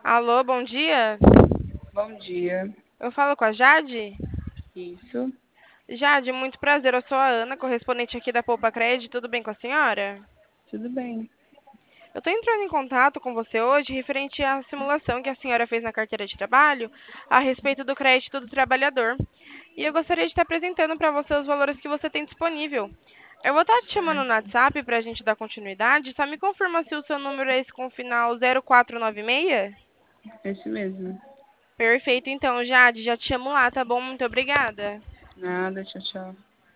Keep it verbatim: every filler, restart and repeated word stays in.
Alô, bom dia. Bom dia. Eu falo com a Jade? Isso, Jade, muito prazer. Eu sou a Ana, correspondente aqui da Poupa Cred. Tudo bem com a senhora? tudo bem. Eu estou entrando em contato com você hoje referente à simulação que a senhora fez na carteira de trabalho a respeito do crédito do trabalhador. E eu gostaria de estar apresentando para você os valores que você tem disponível. Eu vou estar te chamando no Certo. WhatsApp para a gente dar continuidade. Só me confirma se o seu número é esse com o final zero quatro nove seis? Esse mesmo. Perfeito, então, Jade. Já te chamo lá, tá bom? Muito obrigada. Nada, tchau, tchau.